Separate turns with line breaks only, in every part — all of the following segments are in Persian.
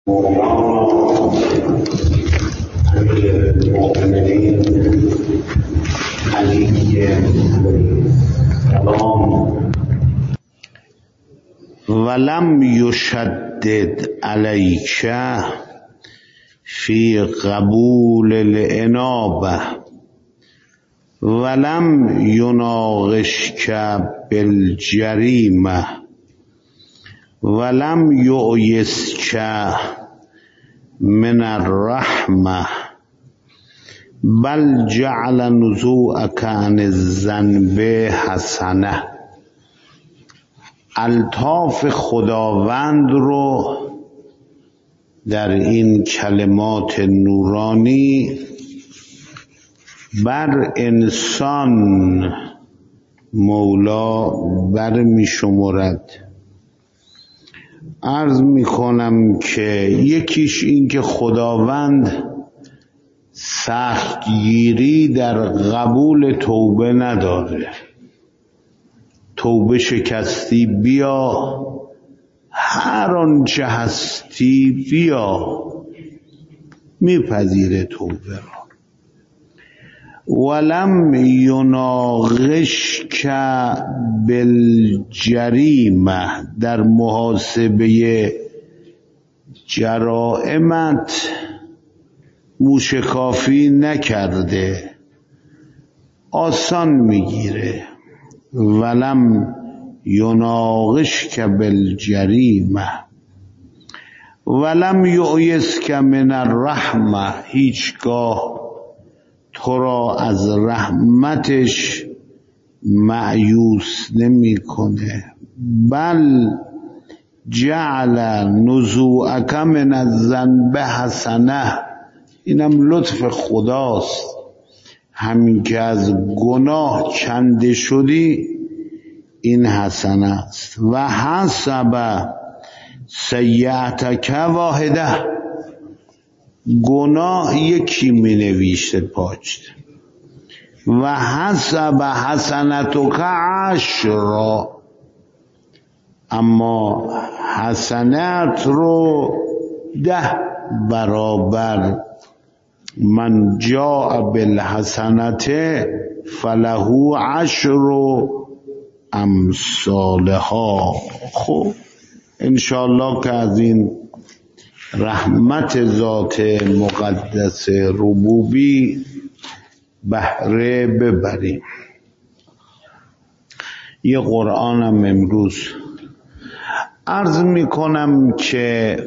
مولانا امیر المؤمنین علی السلام ولم یشدد علیک فی قبول الانابه ولم یناقشک بالجریمه ولم یؤیسک من الرحمه بل جعل نزوعک عن الذنب حسنه. الطاف خداوند رو در این کلمات نورانی بر انسان مولا بر می شمرد. عرض می کنم که یکیش این که خداوند سختگیری در قبول توبه نداره. توبه شکستی بیا، هر آنچه هستی بیا، میپذیره توبه را. ولم یناقشک بالجریمه، در محاسبه جرائمت موشکافی نکرده، آسان میگیره. ولم یناقشک بالجریمه ولم یؤیسک من الرحمه، هیچگاه تو را از رحمتش مأیوس نمی کنه. بل جعل نزوعک من الذنب حسنه، اینم لطف خداست. همین که از گناه کنده شدی این حسنه است. و حسب سیئتک واحده، گناه یکی می نویشته پاچت. و حسب حسنتک عشرا، اما حسنت رو 10 برابر. من جاء بالحسنت فله 10 امثالها. خب انشاءالله که از این رحمت ذات مقدس ربوبی بهره ببریم. یه قرآنم امروز عرض میکنم که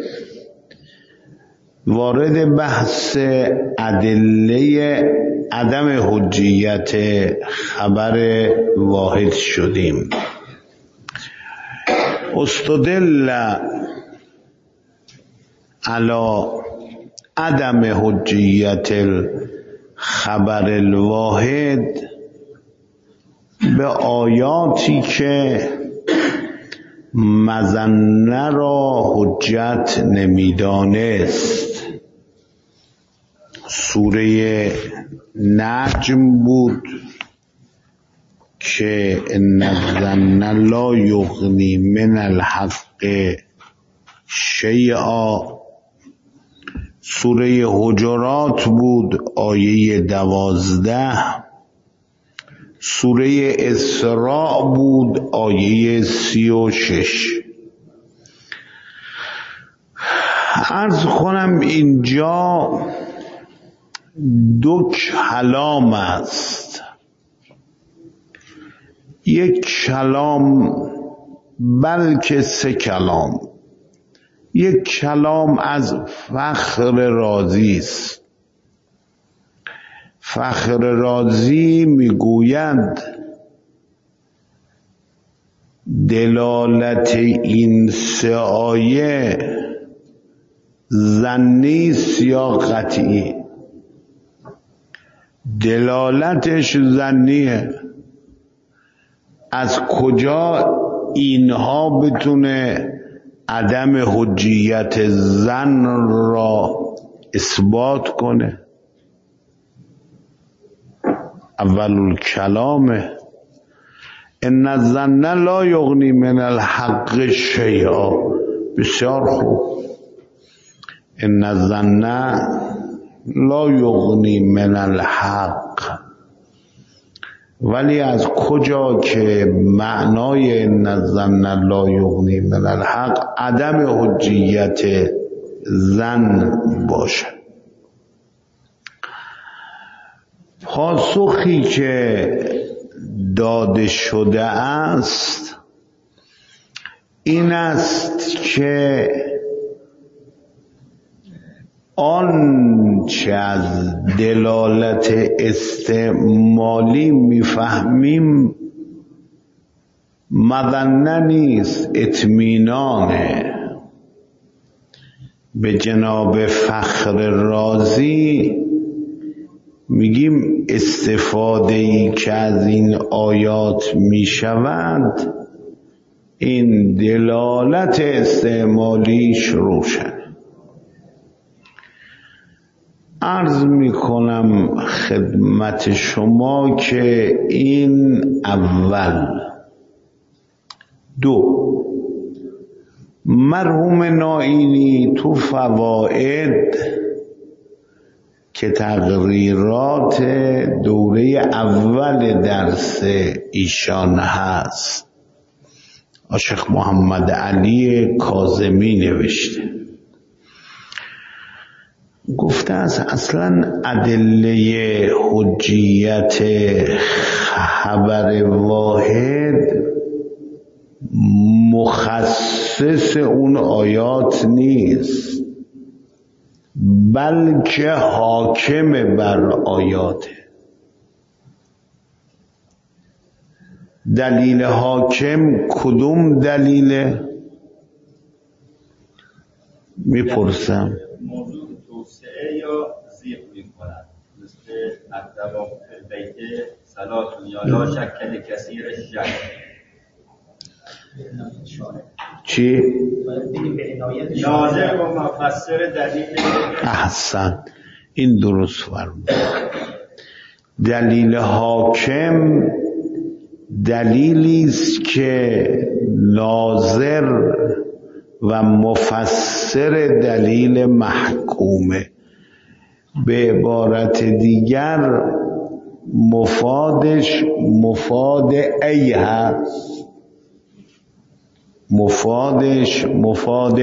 وارد بحث ادله عدم حجیت خبر واحد شدیم. استدل علی عدم حجیت خبر الواحد به آیاتی که مظنه را حجت نمیدانست. سوره نجم بود که ان الظن لا یغنی من الحق شیئا. سوره حجرات بود آیه 12. سوره اسراء بود آیه 36. عرض کنم اینجا 2 کلام است. یک کلام، بلکه 3 کلام. یک کلام از فخر رازی است. فخر رازی میگوید دلالت این 3 آیه ظنی است یا قطعی؟ دلالتش ظنیه. از کجا اینها بتونه عدم حجیت ظن را اثبات کنه؟ اول الکلامه ان الظن لا یغنی من الحق شیئا. بسیار خوب. ان الظن لا یغنی من الحق. ولی از کجا که معنای ان الظن لا یغنی من الحق عدم حجیت ظن باشد؟ پاسخی که داده شده است این است که آنچه از دلالت استعمالی میفهمیم مظنه نیست، اطمینانه. به جناب فخر رازی میگیم استفاده ای که از این آیات میشود این دلالت استعمالیش روشن. عرض میکنم خدمت شما که این اول. دو، مرحوم نائینی تو فواید که تقریرات دوره اول درس ایشان هست، شیخ محمد علی کاظمی نوشته، گفته است اصلا ادله حجیت خبر واحد مخصص اون آیات نیست، بلکه حاکم بر آیاته. دلیل حاکم کدوم دلیله؟ میپرسم.
موضوع توسعه یا زیق میکنند، مثل الدوام البیت صلاتون یا لا شکل کثیر شک.
چی؟
ناظر و مفسر دلیل.
احسن، این درست فرمود. دلیل حاکم دلیلی است که ناظر و مفسر دلیل محکومه. به عبارت دیگر مفادش مفاد ای هست، مفادش مفاد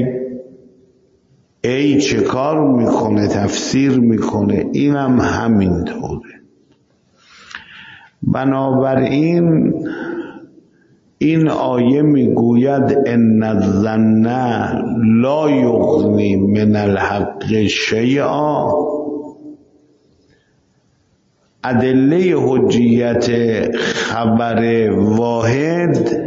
ای چه کار میکنه؟ تفسیر میکنه. اینم همینطوره. بنابراین این آیه میگوید ان الظن لا یغنی من الحق شیئا. ادله حجیت خبر واحد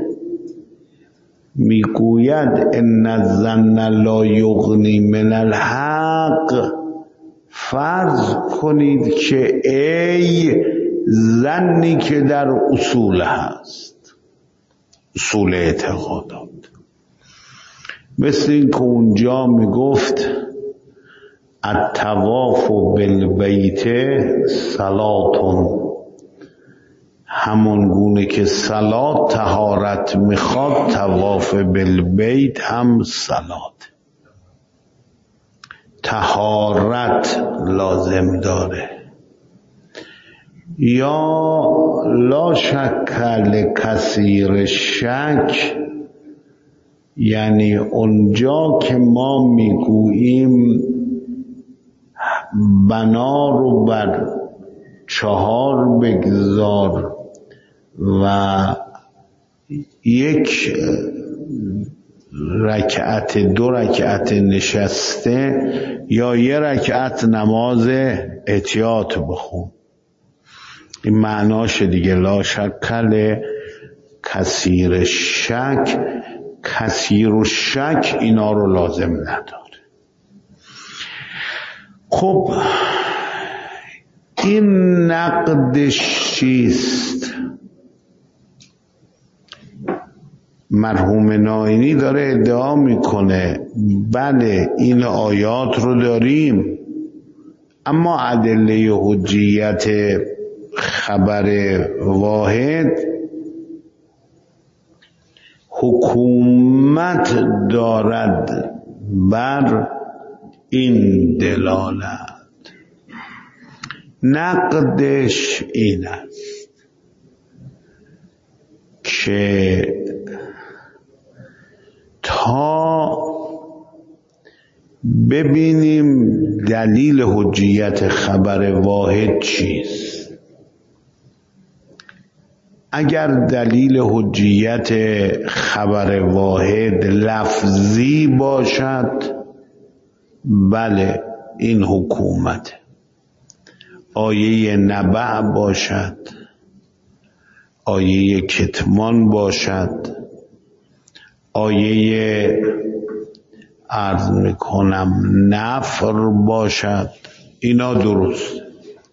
میگوید ان الظن لا یغنی من الحق. فرض کنید که ای ظنی که در اصول هست، اصول اعتقادات، مثل این که اونجا میگفت الطواف بالبیت صلاتون، همون گونه که صلات طهارت میخواد طواف بالبیت هم صلات طهارت لازم داره. یا لا شک لکثیر شک، یعنی اونجا که ما میگوییم بنا رو بر 4 بگذار و 1 رکعت 2 رکعت نشسته یا 1 رکعت نماز احتیاط بخون، این معناش دیگه. لا شک کثیر شک، کثیر و شک اینا رو لازم نداره. خب این نقدش چیست؟ مرحوم نائینی داره ادعا میکنه بله این آیات رو داریم، اما ادله حجیت خبر واحد حکومت دارد بر این دلالت. نقدش این است که تا ببینیم دلیل حجیت خبر واحد چیست. اگر دلیل حجیت خبر واحد لفظی باشد، بله این حکومت. آیه نبع باشد، آیه کتمان باشد، آیه عرض میکنم نفر باشد، اینا درست.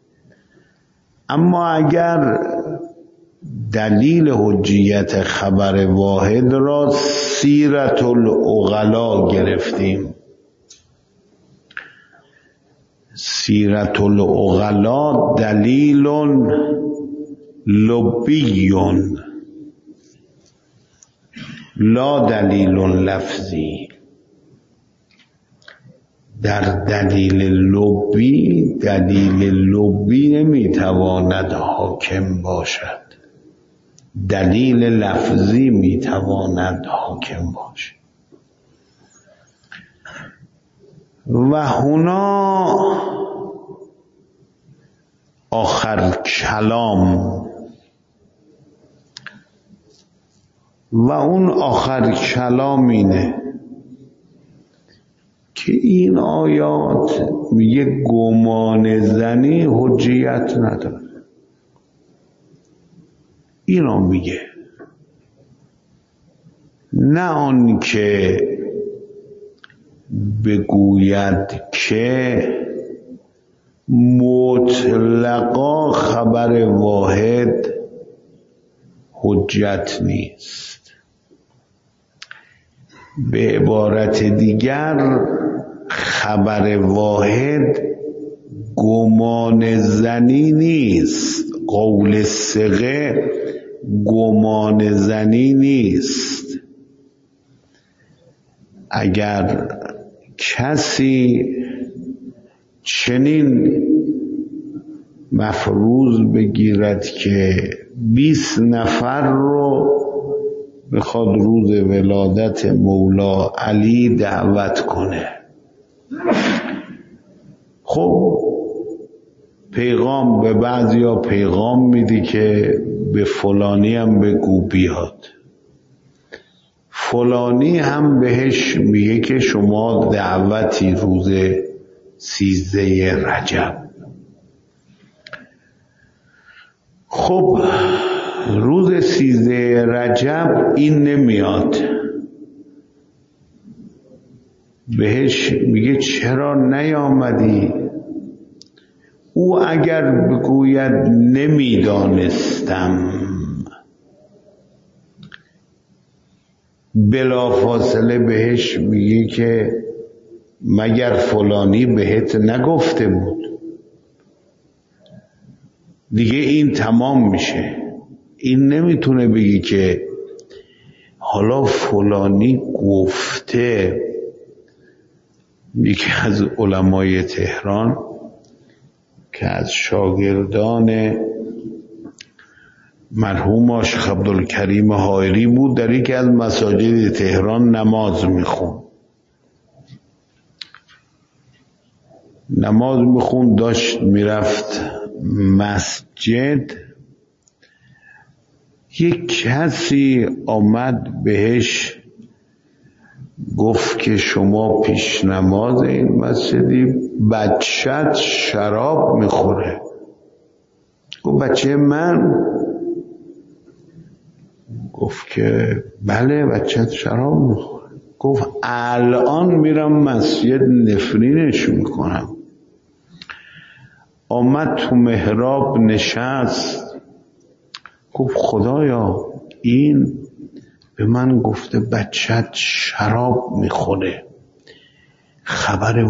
اما اگر دلیل حجیت خبر واحد را سیرت العقلا گرفتیم، سیرت العقلا دلیل لبی لا دلیل لفظی. در دلیل لبی نمیتواند حاکم باشد، دلیل لفظی میتواند حاکم باشد. و هنا آخر کلام، و اون آخر کلام اینه که این آیات میگه گمان زنی حجیت نداره. اینا میگه، نه آن که بگوید که مطلقا خبر واحد حجت نیست. به عبارت دیگر خبر واحد گمان زنی نیست، قول ثقه گمان زنی نیست. اگر کسی چنین مفروض بگیرد که 20 نفر رو بخواد روز ولادت مولا علی دعوت کنه، خب پیغام به بعضیا پیغام میدی که به فلانی هم بگو بیاد، فلانی هم بهش میگه که شما دعوتی روز 13 رجب. خب روز 13 رجب این نمیاد، بهش میگه چرا نیامدی؟ او اگر بگوید نمیدانستم، بلافاصله بهش میگه که مگر فلانی بهت نگفته بود؟ دیگه این تمام میشه. این نمیتونه بگی که حالا فلانی گفته. یکی از علمای تهران که از شاگردان مرحوم آشیخ عبدالکریم حائری بود، در یکی از مساجد تهران نماز میخون داشت میرفت مسجد، یک کسی آمد بهش گفت که شما پیش نماز این مسجدی، بچت شراب میخوره. گفت بچه من؟ گفت که بله بچت شراب میخوره. گفت الان میرم مسجد نفرینش میکنم. آمد تو محراب نشست، گفت خدایا این به من گفته بچت شراب میخوره، خبر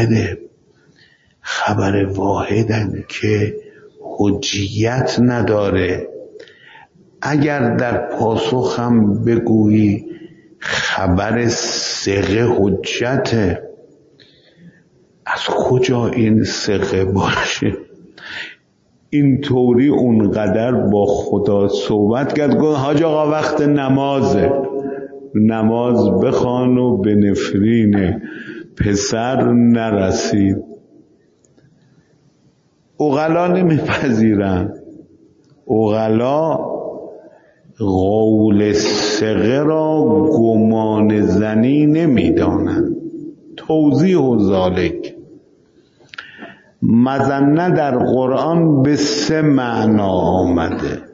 واحده که حجیت نداره. اگر در پاسخم بگویی خبر ثقه حجته، از کجا این ثقه باشه؟ اینطوری اونقدر با خدا صحبت کرد. گفت حاج آقا وقت نمازه، نماز بخوان و به نفرین پسر نرسید. عقلا نمیپذیرن. عقلا قول ثقه را گمان زنی نمیدانند. توضیح و ذالک، مظنه در قرآن به 3 معنا آمده.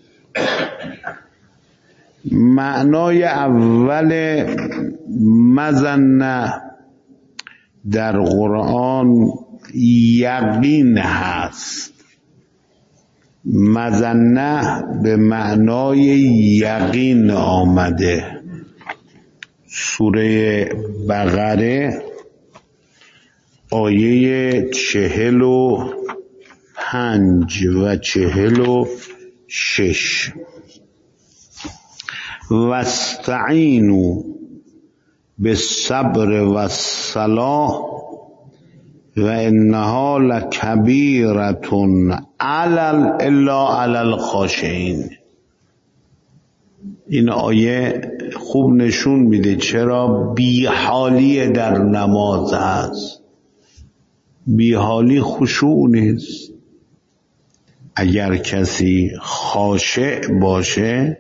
معنای اول مظنه در قرآن یقین هست. مظنه به معنای یقین آمده. سوره بقره آیه 45 و 46 واستعینوا بالصبر والصلاة و انها لکبیرة الا علی الخاشعین. این آیه خوب نشون میده چرا بیحالی در نماز هست. بیحالی خشوع نیست. اگر کسی خاشع باشه،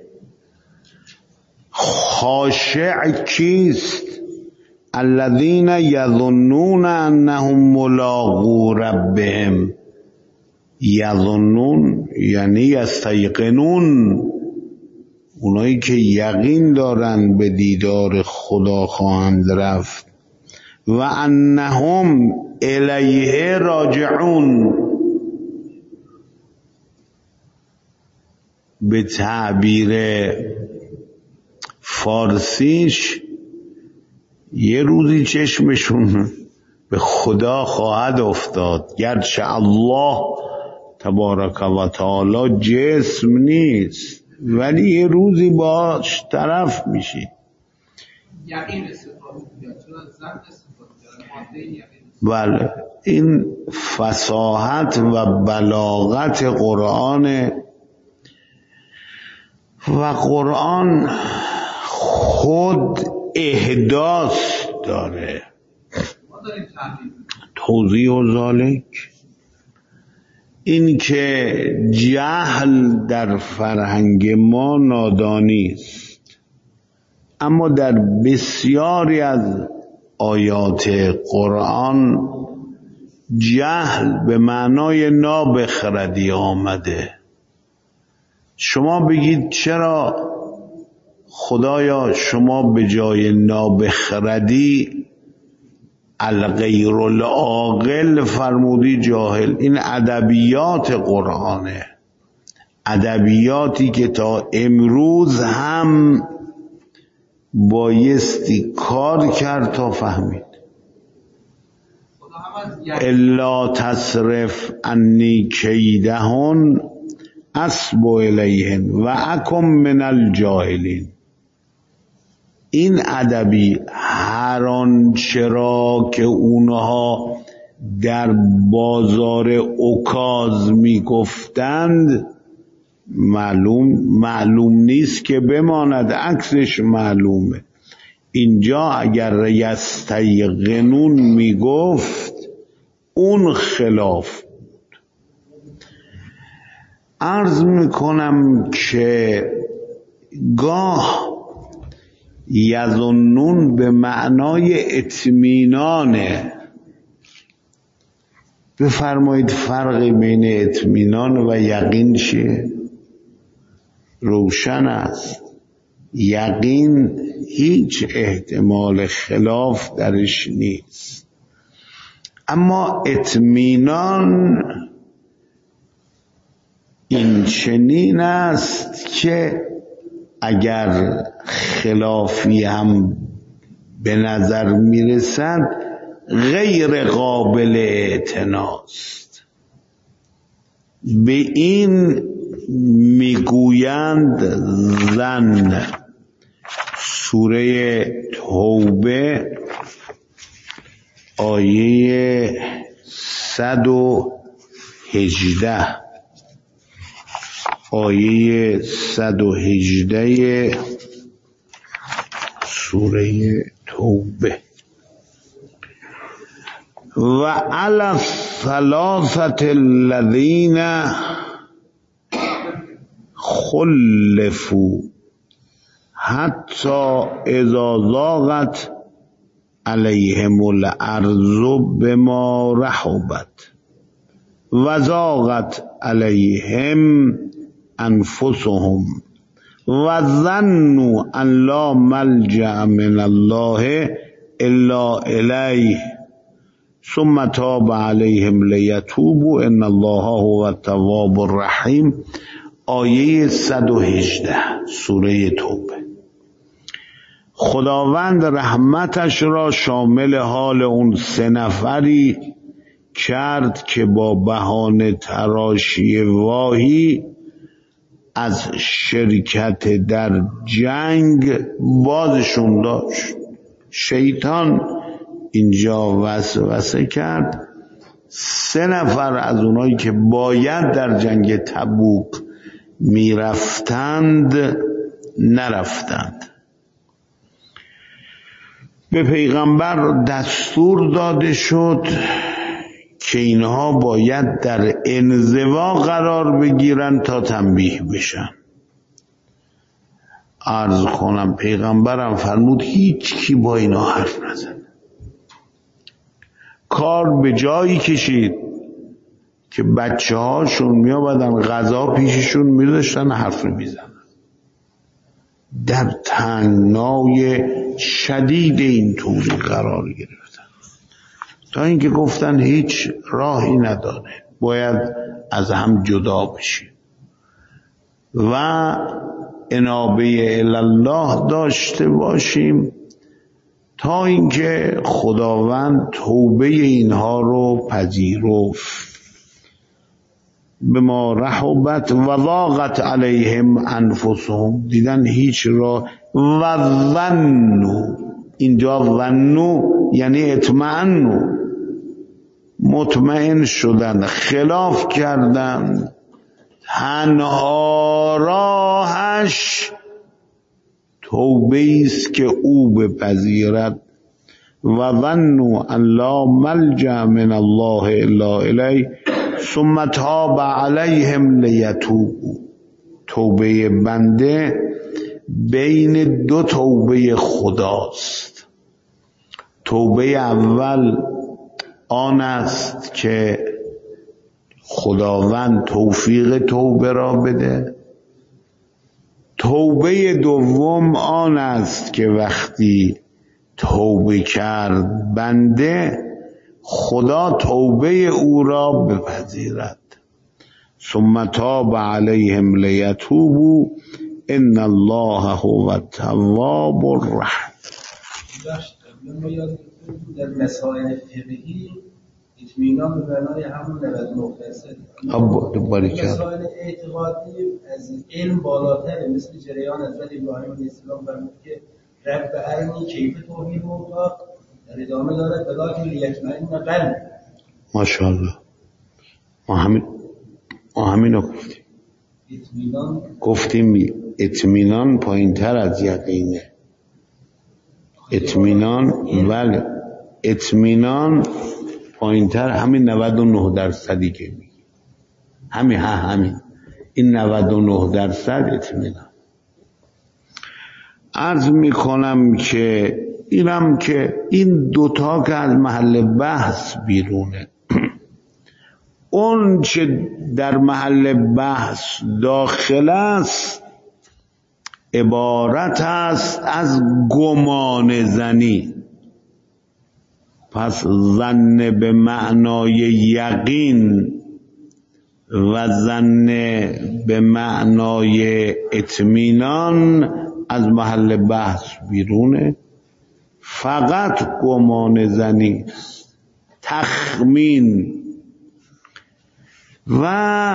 خاشع کیست؟ الذین یظنون انهم ملاقو ربهم. یظنون یعنی یستیقنون، اونایی که یقین دارن به دیدار خدا خواهند رفت. و انهم الیه راجعون، به تعبیر فارسیش یه روزی چشمشون به خدا خواهد افتاد. گرچه الله تبارک و تعالی جسم نیست، ولی یه روزی باش طرف میشی.
یقین استفاده می‌کنه، چون از ظن استفاده می‌کنه.
بله، این فصاحت و بلاغت قرآن. و قرآن خود احداث داره. توضیح و ذالک، این که جهل در فرهنگ ما نادانی است، اما در بسیاری از آیات قرآن جهل به معنای نابخردی آمده. شما بگید چرا خدایا شما به جای نابخردی الغیر العاقل فرمودی جاهل؟ این ادبیات قرآنه، ادبیاتی که تا امروز هم بایستی کار کرد تا فهمید. الا تصرف عنی کیدهن اصب الیهن و اکم من الجاهلین. این ادبی هر آنچه را که اونها در بازار اوکاز میگفتند معلوم نیست که بماند، عکسش معلومه. اینجا اگر یستیقنون میگفت اون خلاف بود. عرض میکنم که گاه یظنون به معنای اطمینانه. بفرمایید فرقی بین اطمینان و یقین چیه؟ روشن است. یقین هیچ احتمال خلاف درش نیست، اما اطمینان این چنین است که اگر خلافی هم به نظر میرسد غیر قابل اعتناست. به این میگویند ظن. سوره توبه آیه 118 آیه 118 سوره توبه. و علی الثلاثه الذین خلفوا حتی اذا ضاقت علیهم الارض بما رحبت و ضاقت علیهم انفسهم و ظنوا ان لا ملجأ من الله الا الیه ثم تاب علیهم لیتوبوا ان الله هو التواب الرحیم. آیه 118 سوره توبه. خداوند رحمتش را شامل حال اون 3 نفری کرد که با بهانه تراشی واهی از شرکت در جنگ بازشون داشت. شیطان اینجا وسوسه کرد 3 نفر از اونایی که باید در جنگ تبوک میرفتند نرفتند. به پیغمبر دستور داده شد که اینها باید در انزوا قرار بگیرن تا تنبیه بشن. عرض کنم پیغمبرم فرمود هیچ کی با اینا حرف نزن. کار به جایی کشید که بچه هاشون می آمدن غذا پیششون می داشتن حرف میزنن. در تنگنای شدید این طوری قرار گرفتن تا اینکه گفتن هیچ راهی نداره، باید از هم جدا بشیم و انابه الله داشته باشیم تا اینکه خداوند توبه اینها رو پذیرفت. به ما رحبت و ضاقت علیهم انفسهم، دیدن هیچ راه. و ظنوا، اینجا ظنوا یعنی اطمئنوا، مطمئن شدن، خلاف کردن. تنها راهش توبه است که او بپذیرد. و ظنوا ان لا ملجأ من الله الا الیه ثم تاب علیهم لیتوبوا. توبه بنده بین 2 توبه خداست. توبه اول آن است که خداوند توفیق توبه را بده. توبه دوم آن است که وقتی توبه کرد بنده خدا توبه او را بپذیرد. ثم تاب علیهم لیتوبوا ان الله هو التواب الرحیم.
در مسائل فقهی اطمینان به معنای همون 99%. مسائل اعتقادی از علم بالاتره، مثل جریان حضرت ابراهیم علیه السلام فرمود که رب ارنی کیف توحید موتا، در ادامه دارد بلاکن لیطمئن قلب.
ماشاءالله. ما همین رو گفتیم اطمینان پایین تر از یقینه. اطمینان ولی اطمینان پایین تر، همین 99% که میگی همین این 99% اطمینان. عرض میکنم که اینم که این 2 تا که از محل بحث بیرونه، اون چه در محل بحث داخل است عبارت است از گمان زنی. پس ظن به معنای یقین و ظن به معنای اطمینان از محل بحث بیرونه. فقط گمان زنی، تخمین و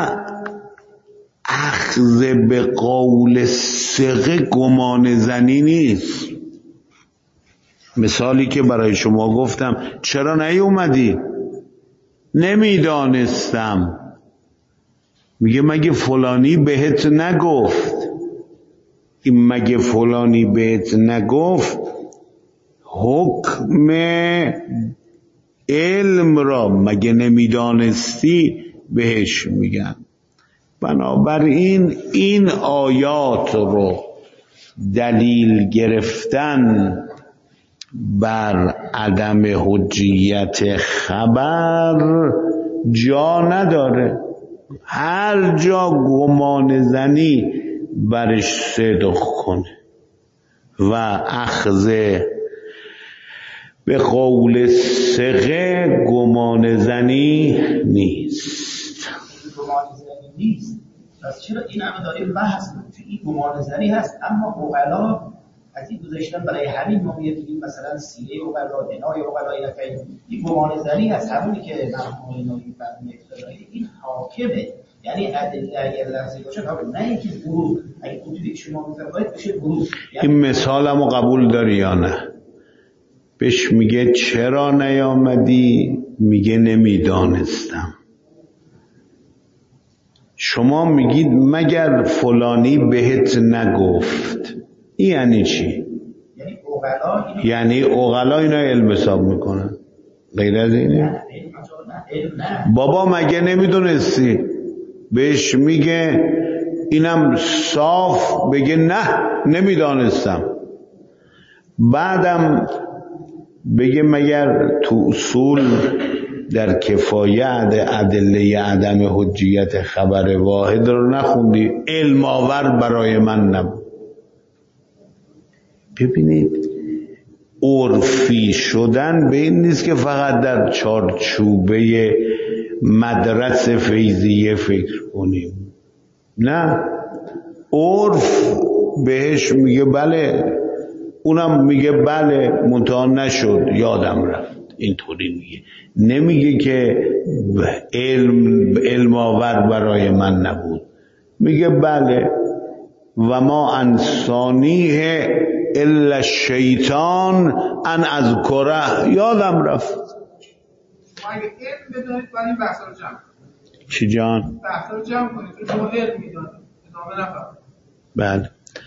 اخذ به قول ثقه گمان زنی نیست. مثالی که برای شما گفتم چرا نیومدی؟ نمیدانستم. میگه مگه فلانی بهت نگفت؟ این مگه فلانی بهت نگفت حکم علم را مگه نمیدانستی بهش میگن. بنابراین این آیات رو دلیل گرفتن بر عدم حجیت خبر جا نداره. هر جا گمان زنی برش صدق کنه و اخذ به قول ثقه گمان زنی نیست.
گمان زنی نیست. پس چرا این همه داریم بحث می‌کنیم؟ این گمان زنی هست، اما عقلا از این گذاشتن برای همین ما میگیم مثلا سیره عقلا، بنای عقلا این گمان زنی هست، همونی که مرحوم اینایی فرمودن این حاکمه. یعنی ادله اگر لفظی باشه قبول، نه اینکه ورود. اگه اونجوری شما می‌فرمایید بشه ورود.
این مثالمو قبول داری یا نه؟ بهش میگه چرا نیامدی؟ میگه نمیدانستم. شما میگید مگر فلانی بهت نگفت. این یعنی چی؟ یعنی عقلا اینا علم حساب میکنن. غیر از اینه؟ بابا مگه نمیدونستی؟ بهش میگه اینم صاف بگه نه نمیدانستم. بعدم بگه مگر تو اصول در کفایت ادله عدم حجیت خبر واحد رو نخوندی؟ علم آور برای من نبود. ببینید عرفی شدن به این نیست که فقط در چارچوبه مدرسه فیضیه فکر کنیم. نه، عرف بهش میگه بله، اونم میگه بله، منتها نشد، یادم رفت. اینطوری میگه، نمیگه که علم آور برای من نبود. میگه بله و ما انسانیه الا الشیطان ان اذکره، یادم رفت.
اگه علم بدونید باید این بحثا رو جمع کنید.
چی جان؟
بحثا رو جمع کنید چون شما علم میدونید ادامه نفرد.
بله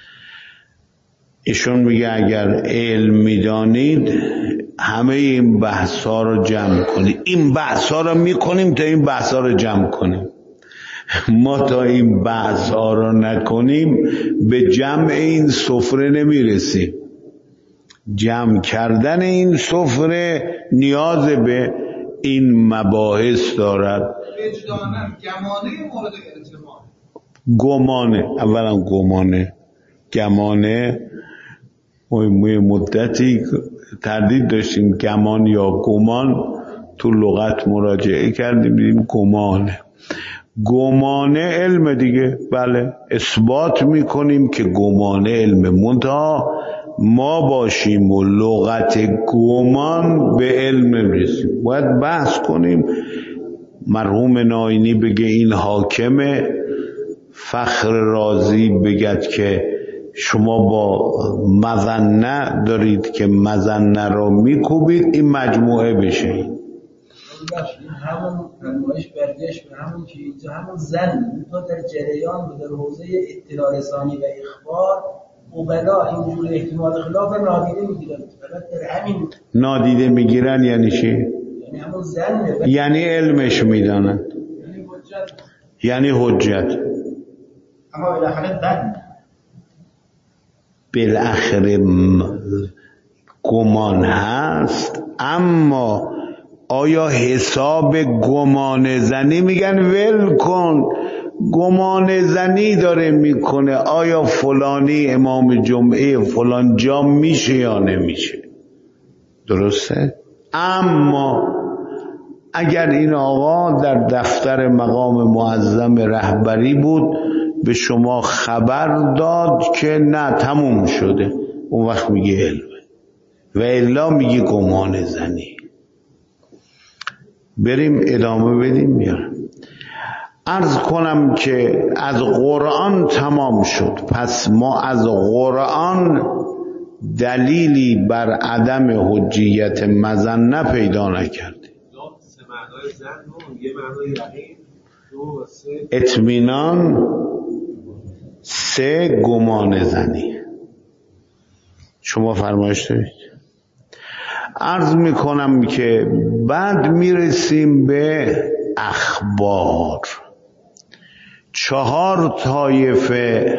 ایشون میگه اگر علم میدانید همه این بحثا رو جمع کنید. این بحثا رو میکنیم تا این بحثا رو جمع کنیم. ما تا این بحثا رو نکنیم به جمع این سفره نمیرسیم. جمع کردن این سفره نیاز به این مباحث دارد.
وجدانم گمانه مورد اعتماد.
گمانه، اولا گمانه ما مدتی تردید داشتیم گمان یا گمان، تو لغت مراجعه کردیم دیدیم گمانه علم دیگه. بله اثبات میکنیم که گمانه علم، منتها ما باشیم و لغت گمان به علم میرسیم. باید بحث کنیم. مرحوم ناینی بگه این حاکمه، فخر رازی بگد که شما با مظنه دارید که مظنه را میکوبید، این مجموعه بشه.
همون نمایش برگشت به همون که اینجا همون زن تا در جریان و در حوزه اطلاع رسانی و اخبار عقلا اینجور احتمال خلاف نادیده میگیرن. فقط در همین
نادیده میگیرن یعنی چی؟
یعنی همون زن
یعنی علمش میدانن، یعنی حجت.
اما بالاخره زن
بالاخره گمان هست، اما آیا حساب گمان زنی میگن ول کن، گمان زنی داره میکنه، آیا فلانی امام جمعه فلان جا میشه یا نمیشه؟ درسته؟ اما اگر این آقا در دفتر مقام معظم رهبری بود به شما خبر داد که نه تموم شده، اون وقت میگه علمه و الا میگه گمان زنی. بریم ادامه بدیم. بیارم عرض کنم که از قرآن تمام شد. پس ما از قرآن دلیلی بر عدم حجیت مظنه پیدا نکرده.
سه معنای زن و یه معنای یقین، دو و سه
اطمینان، سه گمان زنی. شما فرمایش دارید؟ عرض میکنم که بعد میرسیم به اخبار. 4 طایفه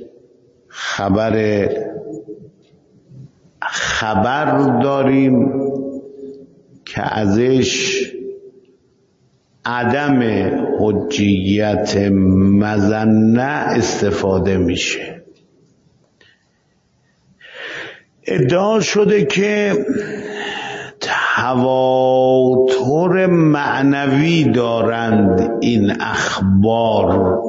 خبر داریم که ازش عدم حجیت مظنه استفاده میشه. ادعا شده که تواتر معنوی دارند این اخبار.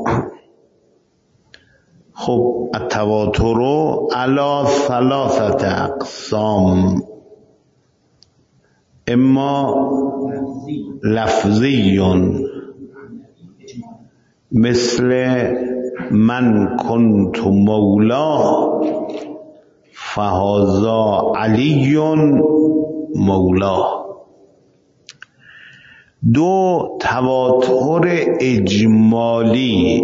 خب التواتر علی 3 اقسام، اما لفظی مثل من کنت مولا فهذا علی مولا. 2 تواتر اجمالی.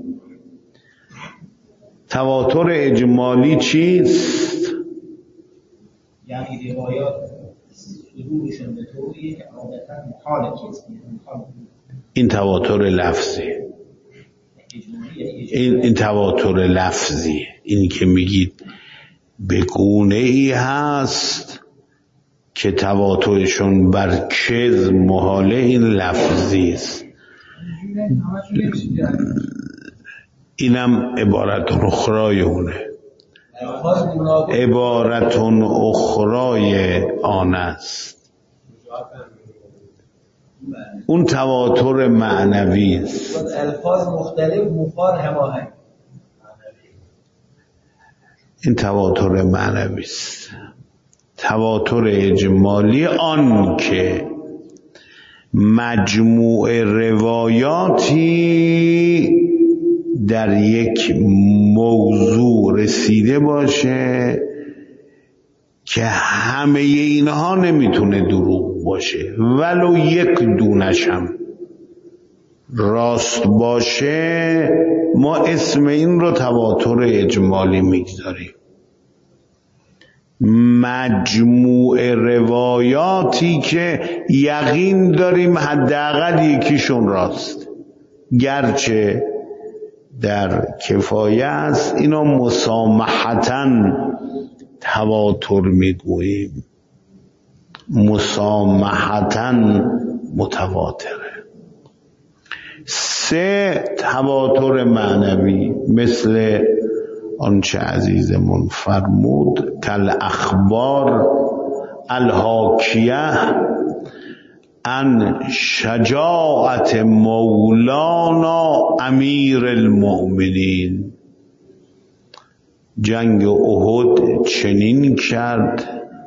تواتر اجمالی چیست؟
یعنی روایات صدورشون به طوری که عادتا محال کسی.
این تواتر لفظی. این تواتر لفظی. این که میگید به گونه ای هست که تواترشون بر کذب محاله، این لفظی است. اینم عبارت اخرای اونه، عبارت اخرای آن است. اون تواتر معنوی است.
الفاظ مختلف مفاد هماهنگ.
این تواتر معنوی است. تواتر اجمالی آن که مجموع روایاتی در یک موضوع رسیده باشه که همه اینها نمیتونه دروغ باشه، ولو یک دونش هم راست باشه، ما اسم این رو تواتر اجمالی میگذاریم. مجموع روایاتی که یقین داریم حداقل یکیشون راست، گرچه در کفایه است اینا مسامحتاً تواتر میگوییم، مسامحتاً متواتره. 3 تواتر معنوی مثل آنچه عزیزمون فرمود کل اخبار الحاکیه ان شجاعت مولانا امیر المؤمنین. جنگ احد چنین کرد،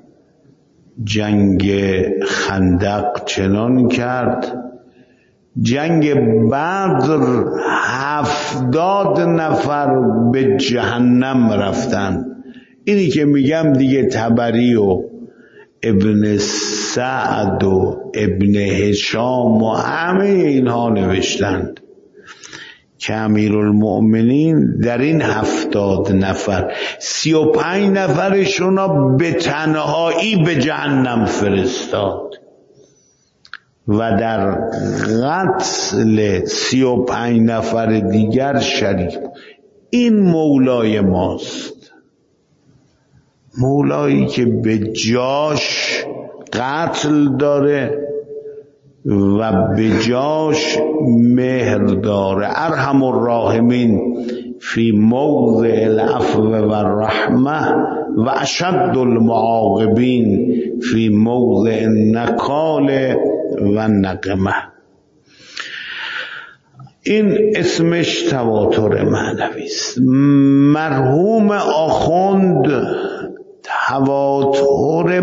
جنگ خندق چنان کرد، جنگ بدر 70 نفر به جهنم رفتن. اینی که میگم دیگه طبری و ابن سعد و ابن هشام و همه اینها نوشتند که امیرالمؤمنین در این 70 نفر 35 نفرشون را به تنهایی به جهنم فرستاد و در قتل 35 نفر دیگر شریک. این مولای ماست، مولایی که به جاش قتل داره و به جاش مهر داره. ارحم الراحمین فی موضع العفو و الرحمه و اشد المعاقبین فی موضع النکال و النقمه. این اسمش تواتر معنوی است. مرحوم آخوند تواتر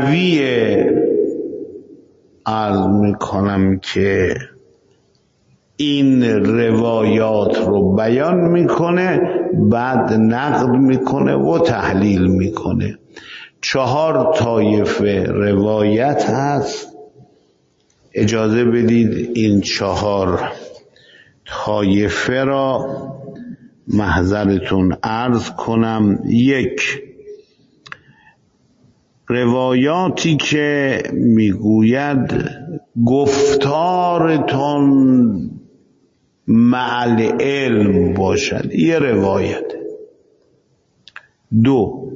معنوی عرض میکنم که این روایات رو بیان میکنه، بعد نقد میکنه و تحلیل میکنه. 4 طایفه روایت هست. اجازه بدید این 4 طایفه را محضرتون عرض کنم. 1، روایاتی که میگوید گفتارتون مع العلم باشد، یه روایت. 2،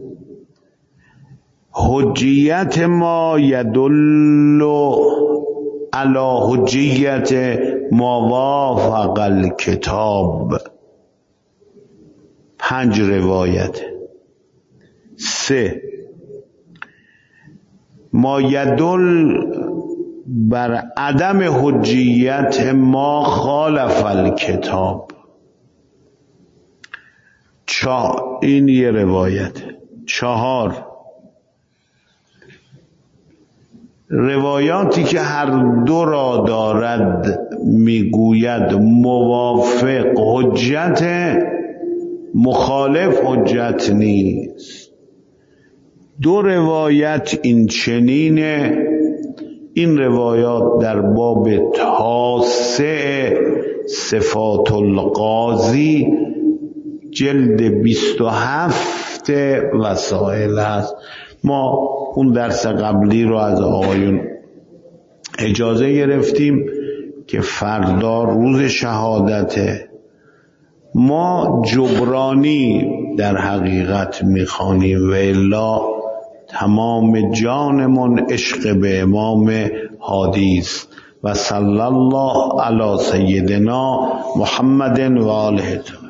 حجیت ما یدل علی حجیت ما وافق الکتاب، 5 روایت. 3، ما یدل بر عدم حجیت ما خالف الکتاب، این یه روایت. 4، روایاتی که هر دو را دارد میگوید موافق حجت، مخالف حجت نیست. 2 روایت این چنینه. این روایات در باب تاسع صفات القاضی جلد 27 وسائل هست. ما اون درس قبلی رو از آقایون اجازه گرفتیم که فردا روز شهادته، ما جبرانی در حقیقت میخوانیم و الا تمام جانمون عشق به امام هادی است. و صلی الله علی سیدنا محمد و آله.